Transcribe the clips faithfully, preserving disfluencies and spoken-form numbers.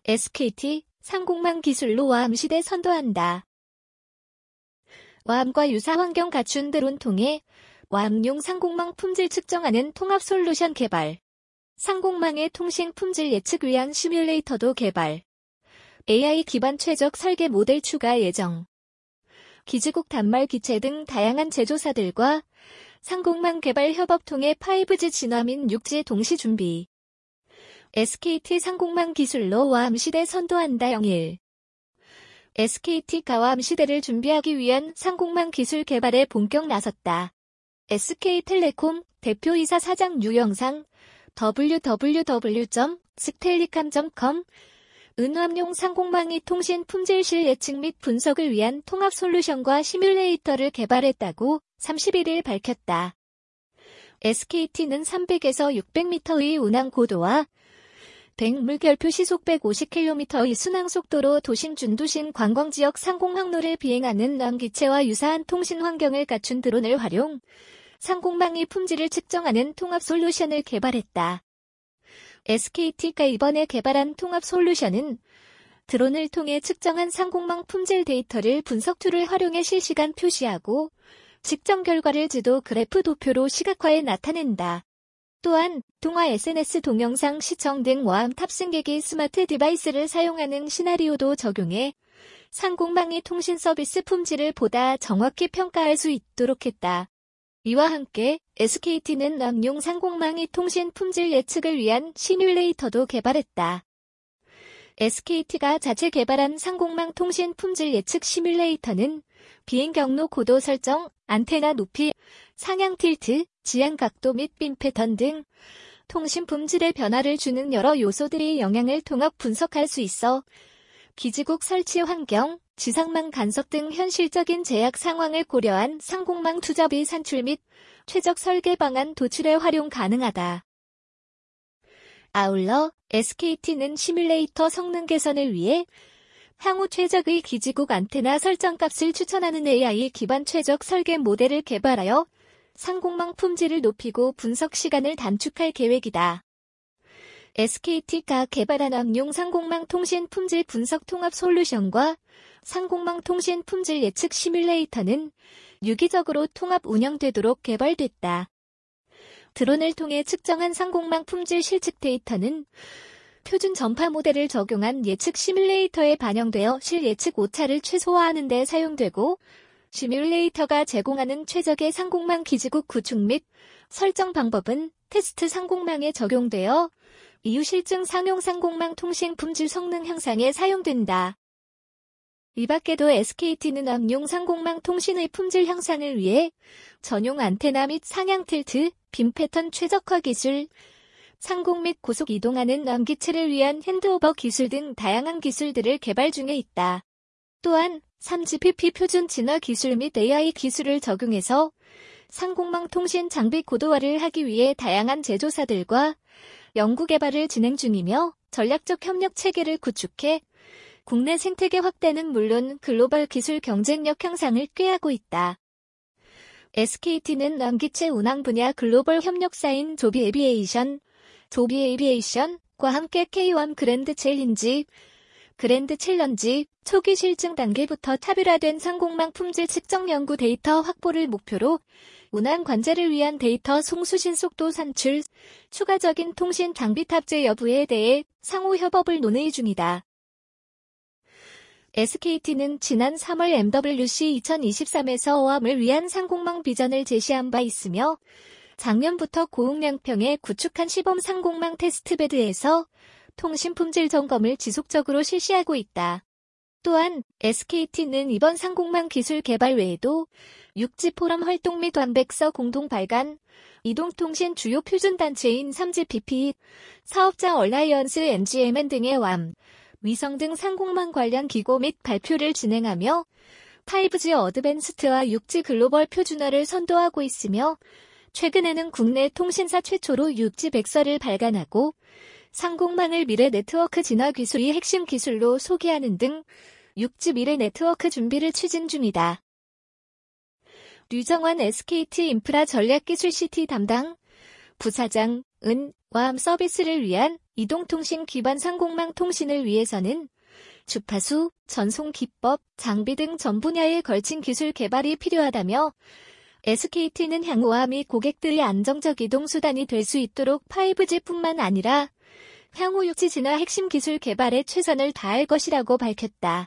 에스케이티 상공망 기술로 와암 시대 선도한다. 와암과 유사 환경 갖춘 드론 통해 와암용 상공망 품질 측정하는 통합 솔루션 개발. 상공망의 통신 품질 예측 위한 시뮬레이터도 개발. 에이아이 기반 최적 설계 모델 추가 예정. 기지국 단말 기체 등 다양한 제조사들과 상공망 개발 협업 통해 파이브지 진화 및 육지 동시 준비. 에스케이티 상공망 기술로 와암 시대 선도한다. 영일. 에스케이티가 와암 시대를 준비하기 위한 상공망 기술 개발에 본격 나섰다. 에스케이텔레콤 대표이사 사장 유영상 더블유 더블유 더블유 점 스텔리캄 점 컴 은암용 상공망의 통신 품질실 예측 및 분석을 위한 통합 솔루션과 시뮬레이터를 개발했다고 삼십일일 밝혔다. 에스케이티는 삼백에서 육백 미터의 운항 고도와 백물결표 시속 백오십 킬로미터의 순항 속도로 도심 준도심 관광지역 상공 항로를 비행하는 람기체와 유사한 통신 환경을 갖춘 드론을 활용 상공망의 품질을 측정하는 통합 솔루션을 개발했다. 에스케이티가 이번에 개발한 통합 솔루션은 드론을 통해 측정한 상공망 품질 데이터를 분석 툴을 활용해 실시간 표시하고 측정 결과를 지도 그래프 도표로 시각화해 나타낸다. 또한 통화 에스엔에스 동영상 시청 등 와암 탑승객이 스마트 디바이스를 사용하는 시나리오도 적용해 상공망의 통신 서비스 품질을 보다 정확히 평가할 수 있도록 했다. 이와 함께 에스케이티는 남용 상공망의 통신 품질 예측을 위한 시뮬레이터도 개발했다. 에스케이티가 자체 개발한 상공망 통신 품질 예측 시뮬레이터는 비행 경로 고도 설정, 안테나 높이, 상향 틸트, 지향 각도 및 빔 패턴 등 통신 품질에 변화를 주는 여러 요소들의 영향을 통합 분석할 수 있어 기지국 설치 환경, 지상망 간섭 등 현실적인 제약 상황을 고려한 상공망 투자비 산출 및 최적 설계 방안 도출에 활용 가능하다. 아울러 에스케이티는 시뮬레이터 성능 개선을 위해 향후 최적의 기지국 안테나 설정 값을 추천하는 에이아이 기반 최적 설계 모델을 개발하여 상공망 품질을 높이고 분석 시간을 단축할 계획이다. 에스케이티가 개발한 암용 상공망 통신 품질 분석 통합 솔루션과 상공망 통신 품질 예측 시뮬레이터는 유기적으로 통합 운영되도록 개발됐다. 드론을 통해 측정한 상공망 품질 실측 데이터는 표준 전파 모델을 적용한 예측 시뮬레이터에 반영되어 실 예측 오차를 최소화하는 데 사용되고 시뮬레이터가 제공하는 최적의 상공망 기지국 구축 및 설정 방법은 테스트 상공망에 적용되어 이후 실증 상용 상공망 통신 품질 성능 향상에 사용된다. 이 밖에도 에스케이티는 암용 상공망 통신의 품질 향상을 위해 전용 안테나 및 상향 틸트, 빔 패턴 최적화 기술, 상공 및 고속 이동하는 암기체를 위한 핸드오버 기술 등 다양한 기술들을 개발 중에 있다. 또한 삼 지피피 표준 진화 기술 및 에이아이 기술을 적용해서 상공망 통신 장비 고도화를 하기 위해 다양한 제조사들과 연구 개발을 진행 중이며 전략적 협력 체계를 구축해 국내 생태계 확대는 물론 글로벌 기술 경쟁력 향상을 꾀하고 있다. 에스케이티는 암기체 운항 분야 글로벌 협력사인 조비 에비에이션, 조비 에비에이션과 함께 케이 원 그랜드 챌린지, 그랜드 챌린지 초기 실증 단계부터 차별화된 상공망 품질 측정 연구 데이터 확보를 목표로 운항 관제를 위한 데이터 송수신 속도 산출, 추가적인 통신 장비 탑재 여부에 대해 상호 협업을 논의 중이다. 에스케이티는 지난 삼월 엠더블유씨 이천이십삼에서 와암을 위한 상공망 비전을 제시한 바 있으며 작년부터 고흥량평에 구축한 시범 상공망 테스트베드에서 통신 품질 점검을 지속적으로 실시하고 있다. 또한 에스케이티는 이번 상공망 기술 개발 외에도 육지 포럼 활동 및 완백서 공동 발간, 이동통신 주요 표준단체인 삼 지피피, 사업자 얼라이언스 엠지엠엔 등의 와암, 위성 등 상공망 관련 기고 및 발표를 진행하며 파이브지 어드밴스트와 육지 글로벌 표준화를 선도하고 있으며 최근에는 국내 통신사 최초로 육지 백서를 발간하고 상공망을 미래 네트워크 진화 기술이 핵심 기술로 소개하는 등 육지 미래 네트워크 준비를 추진 중이다. 류정환 에스케이티 인프라 전략기술 씨티 담당 부사장은 와암 서비스를 위한 이동통신 기반 상공망 통신을 위해서는 주파수, 전송 기법, 장비 등 전 분야에 걸친 기술 개발이 필요하다며 에스케이티는 향후와 미 고객들의 안정적 이동 수단이 될 수 있도록 파이브지뿐만 아니라 향후 육 지 진화 핵심 기술 개발에 최선을 다할 것이라고 밝혔다.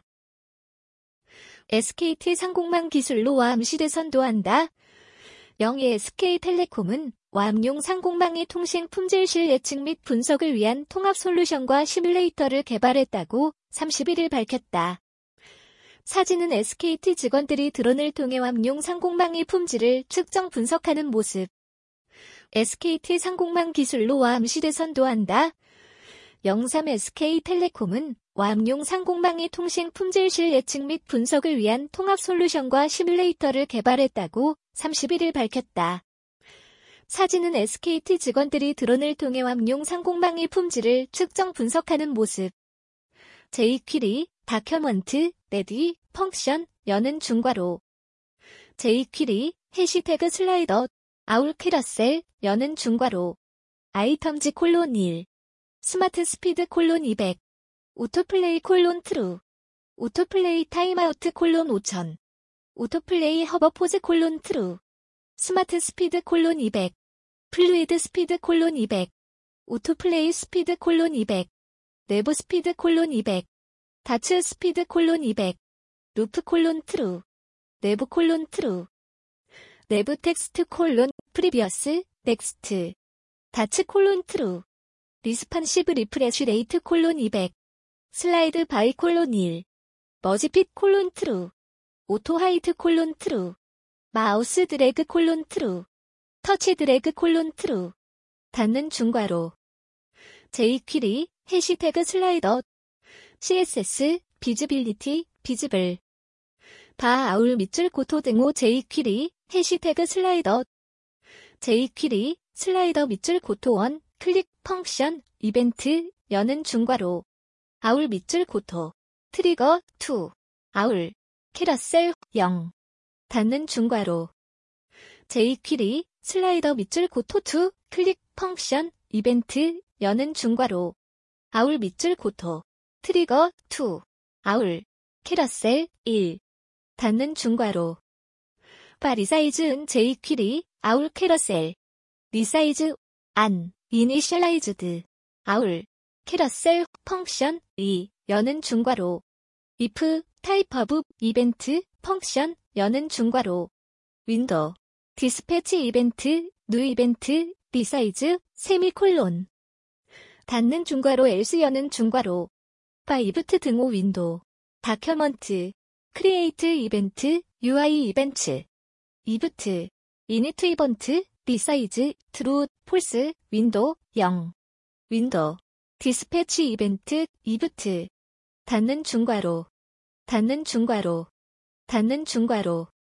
에스케이티 상공망 기술로 와암 시대 선도한다. 영의 에스케이텔레콤은 와암용 상공망의 통신 품질실 예측 및 분석을 위한 통합 솔루션과 시뮬레이터를 개발했다고 삼십일 일 밝혔다. 사진은 에스케이티 직원들이 드론을 통해 와암용 상공망의 품질을 측정 분석하는 모습. 에스케이티 상공망 기술로 와암 시대 선도한다. 영삼 에스케이텔레콤은 와암용 상공망의 통신 품질실 예측 및 분석을 위한 통합 솔루션과 시뮬레이터를 개발했다고 삼십일 일 밝혔다. 사진은 에스케이티 직원들이 드론을 통해 와암용 상공망의 품질을 측정 분석하는 모습. 제이퀴리, 다큐먼트, 레디, 펑션, 여는 중괄호. 제이퀴리, 해시태그 슬라이더, 아울 캐러셀, 여는 중괄호. 아이텀즈 콜론 일. 스마트 스피드 콜론 이백. 오토플레이 콜론 트루. 오토플레이 타임아우트 콜론 오천. 오토플레이 허버포즈 콜론 트루. 스마트 스피드 콜론 이백. 플루이드 스피드 콜론 이백. 오토플레이 스피드 콜론 이백. 내부 스피드 콜론 이백. 다츠 스피드 콜론 이백. 루프 콜론 트루. 내부 콜론 트루. 내부 텍스트 콜론 프리비어스 넥스트. 다츠 콜론 트루. 리스판시브 리프레쉬 레이트 콜론 이백. 슬라이드 바이 콜론 일. 머지핏 콜론 트루. 오토 하이트 콜론 트루. 마우스 드래그 콜론 트루. 터치 드래그 콜론 트루. 닫는 중괄호. 제이퀴리, 해시태그 슬라이더. 씨에스에스, 비즈빌리티, 비즈블. 바 아울 밑줄 고토 등호 제이퀴리, 해시태그 슬라이더. 제이퀴리, 슬라이더 밑줄 고토 원, 클릭, 펑션, 이벤트, 여는 중괄호. 아울 밑줄 고토. 트리거, 이. 아울. 캐러셀, 영. 닫는 중괄호. 제이퀴리, 슬라이더 밑줄 고토 이, 클릭, 펑션, 이벤트, 여는 중괄호. 아울 밑줄 고토. 트리거, 이. 아울. 캐러셀, 일. 닫는 중괄호. 바 리사이즈은 제이퀴리, 아울 캐러셀. 리사이즈, 안, 이니셜라이즈드. 아울. 캐러셀, 펑션, 이, 여는 중괄호. if, 타입 오브, 이벤트, 펑션, 여는 중괄호. 윈도우. 디스패치 이벤트, 뉴 이벤트, 리사이즈, 세미콜론. 닫는 중괄호 else 여는 중괄호. 바 이브트 등호 윈도우. 다큐먼트. 크리에이트 이벤트, 유아이 이벤트. 이브트. 이니트 이번트, 리사이즈, 트루, 폴스, 윈도우, 영. 윈도우. 디스패치 이벤트, 이브트. 닫는 중괄호. 닫는 중괄호. 닫는 중괄호.